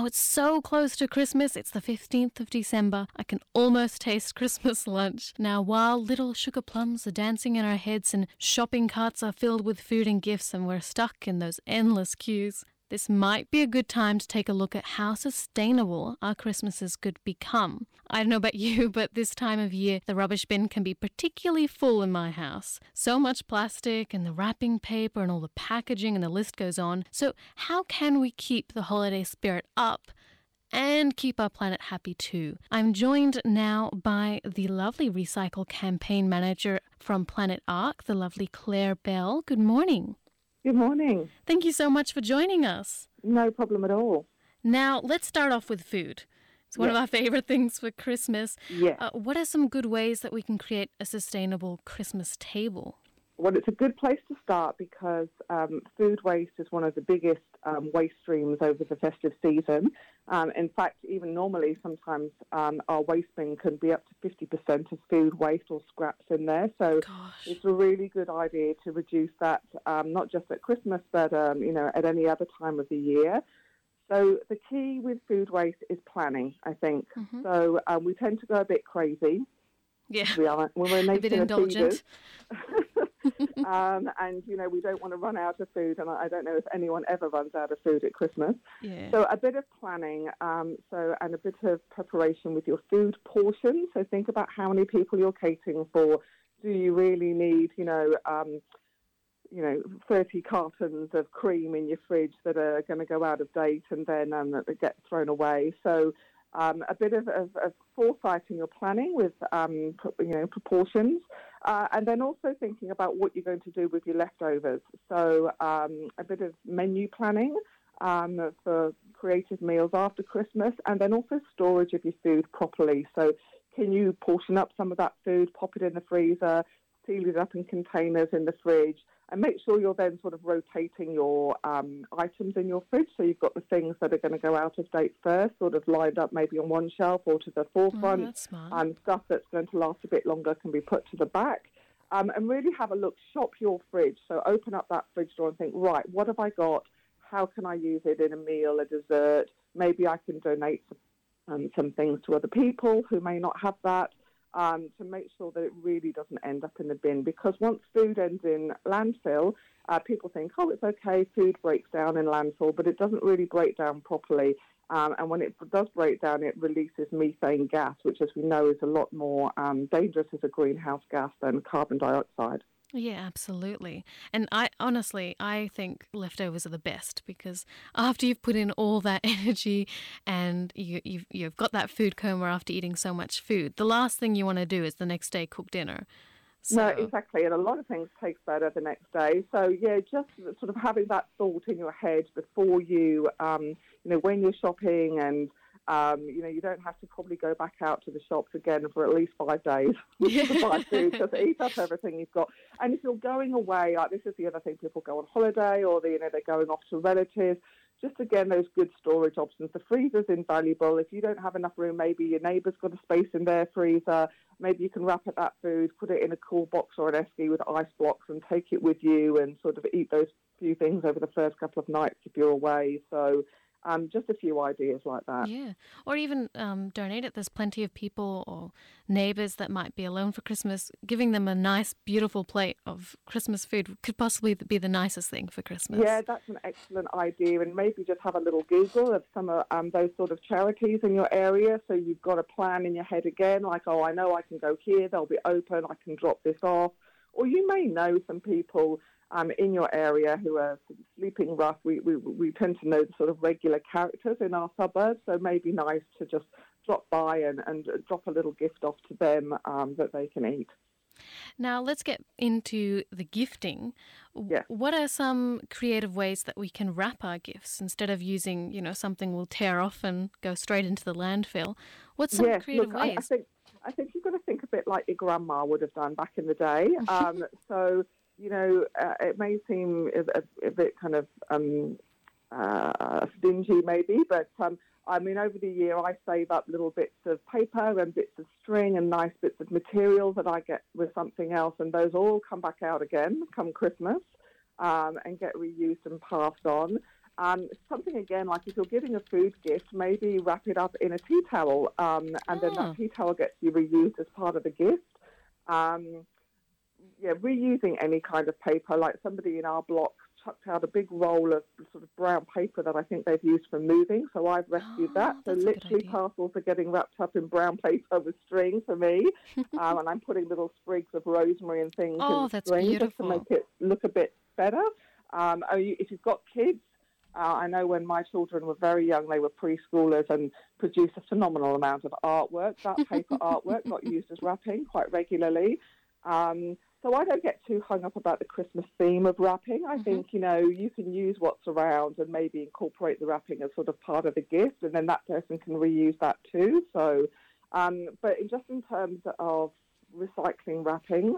it's so close to Christmas. It's the 15th of December. I can almost taste Christmas lunch. Now, while little sugar plums are dancing in our heads and shopping carts are filled with food and gifts and we're stuck in those endless queues, this might be a good time to take a look at how sustainable our Christmases could become. I don't know about you, but this time of year, the rubbish bin can be particularly full in my house. So much plastic and the wrapping paper and all the packaging and the list goes on. So how can we keep the holiday spirit up and keep our planet happy too? I'm joined now by the lovely Recycle Campaign Manager from Planet Ark, the lovely Claire Bell. Good morning. Good morning. Thank you so much for joining us. No problem at all. Now, let's start off with food. It's one of our favorite things for Christmas. Yeah. What are some good ways that we can create a sustainable Christmas table? Well, it's a good place to start because food waste is one of the biggest waste streams over the festive season. In fact, even normally, sometimes our waste bin can be up to 50% of food waste or scraps in there. So It's a really good idea to reduce that, not just at Christmas, but at any other time of the year. So the key with food waste is planning, I think. Mm-hmm. So we tend to go a bit crazy. Yeah, when we're a bit indulgent. And, we don't want to run out of food, and I don't know if anyone ever runs out of food at Christmas. Yeah. So a bit of planning, and a bit of preparation with your food portions. So think about how many people you're catering for. Do you really need, 30 cartons of cream in your fridge that are going to go out of date and then get thrown away? So a bit of foresight in your planning with, proportions, and then also thinking about what you're going to do with your leftovers. So a bit of menu planning for creative meals after Christmas, and then also storage of your food properly. So can you portion up some of that food, pop it in the freezer, seal it up in containers in the fridge, and make sure you're then sort of rotating your items in your fridge. So you've got the things that are going to go out of date first, sort of lined up maybe on one shelf or to the forefront. That's smart. Stuff that's going to last a bit longer can be put to the back. And really have a look, shop your fridge. So open up that fridge door and think, right, what have I got? How can I use it in a meal, a dessert? Maybe I can donate some things to other people who may not have that. To make sure that it really doesn't end up in the bin. Because once food ends in landfill, people think, it's okay, food breaks down in landfill, but it doesn't really break down properly. And when it does break down, it releases methane gas, which, as we know, is a lot more dangerous as a greenhouse gas than carbon dioxide. Yeah, absolutely. And I think leftovers are the best because after you've put in all that energy and you've got that food coma after eating so much food, the last thing you want to do is the next day cook dinner. So... No, exactly. And a lot of things taste better the next day. So, just sort of having that thought in your head before you, when you're shopping and, you don't have to probably go back out to the shops again for at least 5 days to buy food. Just eat up everything you've got. And if you're going away, like this is the other thing, people go on holiday or they're going off to relatives. Just again, those good storage options. The freezer's invaluable. If you don't have enough room, maybe your neighbour's got a space in their freezer. Maybe you can wrap up that food, put it in a cool box or an esky with ice blocks and take it with you and sort of eat those few things over the first couple of nights if you're away. So just a few ideas like that. Yeah. Or even donate it. There's plenty of people or neighbours that might be alone for Christmas. Giving them a nice, beautiful plate of Christmas food could possibly be the nicest thing for Christmas. Yeah, that's an excellent idea. And maybe just have a little Google of some of those sort of charities in your area. So you've got a plan in your head again, like, I know I can go here, they'll be open, I can drop this off. Or you may know some people in your area who are sort of sleeping rough. We tend to know the sort of regular characters in our suburbs, so maybe nice to just drop by and drop a little gift off to them that they can eat. Now let's get into the gifting. Yeah. What are some creative ways that we can wrap our gifts instead of using, something we'll tear off and go straight into the landfill? What's some creative ways? I think you've got to think a bit like your grandma would have done back in the day. So it may seem a bit kind of stingy maybe, but over the year I save up little bits of paper and bits of string and nice bits of material that I get with something else, and those all come back out again come Christmas and get reused and passed on. Something, again, like if you're giving a food gift, maybe wrap it up in a tea towel, and then that tea towel gets you reused as part of the gift. Reusing any kind of paper, like somebody in our block chucked out a big roll of sort of brown paper that I think they've used for moving, so I've rescued that. So literally parcels are getting wrapped up in brown paper with string for me, and I'm putting little sprigs of rosemary and things in the string just to make it look a bit better. If you've got kids, I know when my children were very young, they were preschoolers and produced a phenomenal amount of artwork. That paper artwork got used as wrapping quite regularly. So I don't get too hung up about the Christmas theme of wrapping. I think, you can use what's around and maybe incorporate the wrapping as sort of part of the gift, and then that person can reuse that too. So, but just in terms of recycling wrapping,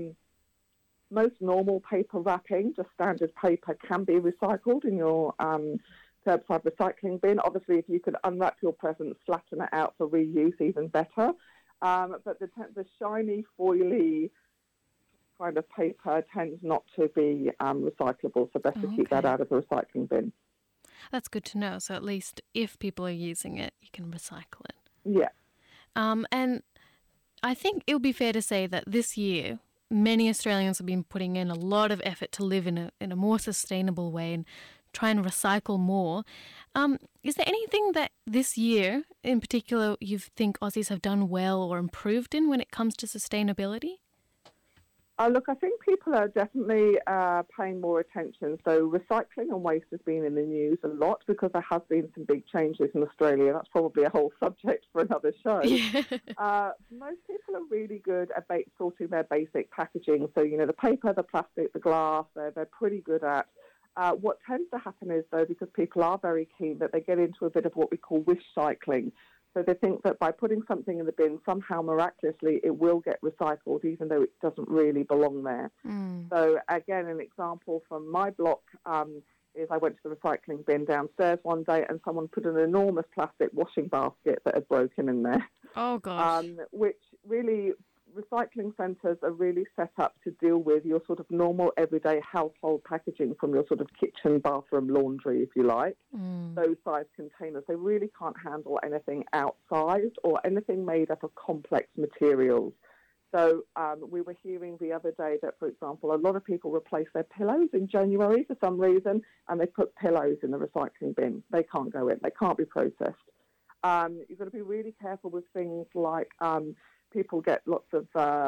most normal paper wrapping, just standard paper, can be recycled in your curbside recycling bin. Obviously, if you could unwrap your present, flatten it out for reuse, even better. But the shiny, foily kind of paper tends not to be recyclable, so best to keep that out of the recycling bin. That's good to know. So at least if people are using it, you can recycle it. Yeah. And I think it would be fair to say that this year, many Australians have been putting in a lot of effort to live in a more sustainable way and try and recycle more. Is there anything that this year in particular you think Aussies have done well or improved in when it comes to sustainability? Look, I think people are definitely paying more attention. So recycling and waste has been in the news a lot because there has been some big changes in Australia. That's probably a whole subject for another show. Yeah. Most people are really good at sorting their basic packaging. So, the paper, the plastic, the glass, they're pretty good at. What tends to happen is, though, because people are very keen, that they get into a bit of what we call wish cycling. So they think that by putting something in the bin, somehow miraculously it will get recycled, even though it doesn't really belong there. So again, an example from my block is I went to the recycling bin downstairs one day and someone put an enormous plastic washing basket that had broken in there. Oh, gosh. Which really, recycling centres are really set up to deal with your sort of normal everyday household packaging from your sort of kitchen, bathroom, laundry, if you like, those size containers. They really can't handle anything outsized or anything made up of complex materials. So we were hearing the other day that, for example, a lot of people replace their pillows in January for some reason, and they put pillows in the recycling bin. They can't go in. They can't be processed. You've got to be really careful with things like people get lots of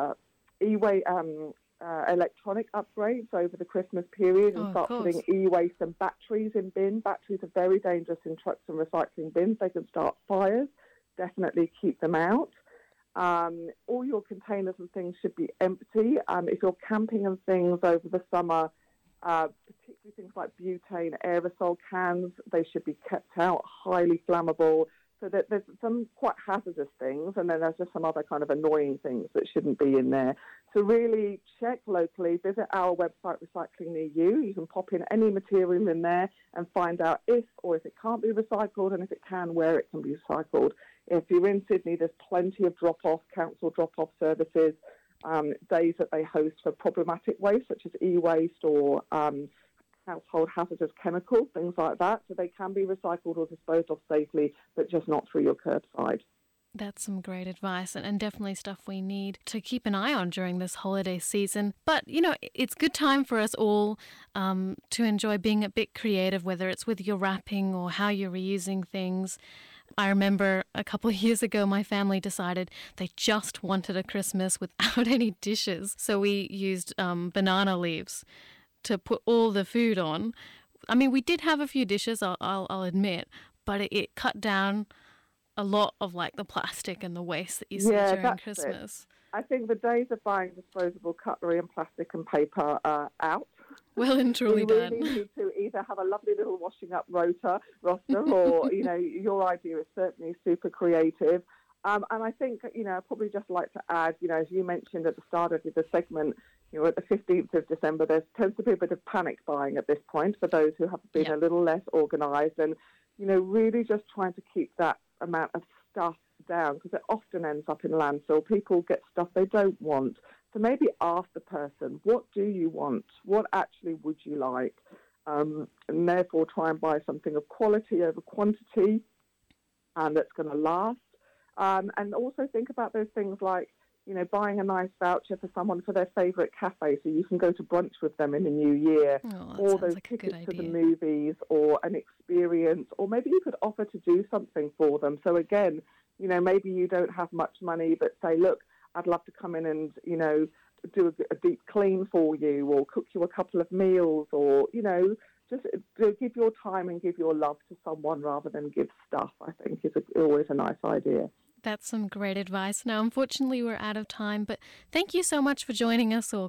electronic upgrades over the Christmas period and start putting e-waste and batteries in bin. Batteries are very dangerous in trucks and recycling bins. They can start fires. Definitely keep them out. All your containers and things should be empty. If you're camping and things over the summer, particularly things like butane, aerosol cans, they should be kept out, highly flammable. So that there's some quite hazardous things, and then there's just some other kind of annoying things that shouldn't be in there. So really check locally, visit our website, Recycling Near You. You can pop in any material in there and find out if it can't be recycled, and if it can, where it can be recycled. If you're in Sydney, there's plenty of council drop-off services, days that they host for problematic waste, such as e-waste or household hazardous chemicals, things like that. So they can be recycled or disposed of safely, but just not through your curbside. That's some great advice and definitely stuff we need to keep an eye on during this holiday season. But, it's good time for us all to enjoy being a bit creative, whether it's with your wrapping or how you're reusing things. I remember a couple of years ago, my family decided they just wanted a Christmas without any dishes. So we used banana leaves to put all the food on. I mean, we did have a few dishes, I'll admit, but it cut down a lot of the plastic and the waste that you see during Christmas. I think the days of buying disposable cutlery and plastic and paper are out. Well and truly done. We really need to either have a lovely little washing up roster or, your idea is certainly super creative. And I think, I'd probably just like to add, as you mentioned at the start of the segment, at the 15th of December, there tends to be a bit of panic buying at this point for those who have been a little less organised and, really just trying to keep that amount of stuff down because it often ends up in landfill. People get stuff they don't want. So maybe ask the person, what do you want? What actually would you like? and therefore try and buy something of quality over quantity and that's going to last. And also think about those things like, buying a nice voucher for someone for their favourite cafe so you can go to brunch with them in the new year, or those like tickets to the movies, or an experience, or maybe you could offer to do something for them. So again, maybe you don't have much money, but say, look, I'd love to come in and, do a deep clean for you, or cook you a couple of meals, or, just give your time and give your love to someone rather than give stuff, I think is always a nice idea. That's some great advice. Now, unfortunately, we're out of time, but thank you so much for joining us, or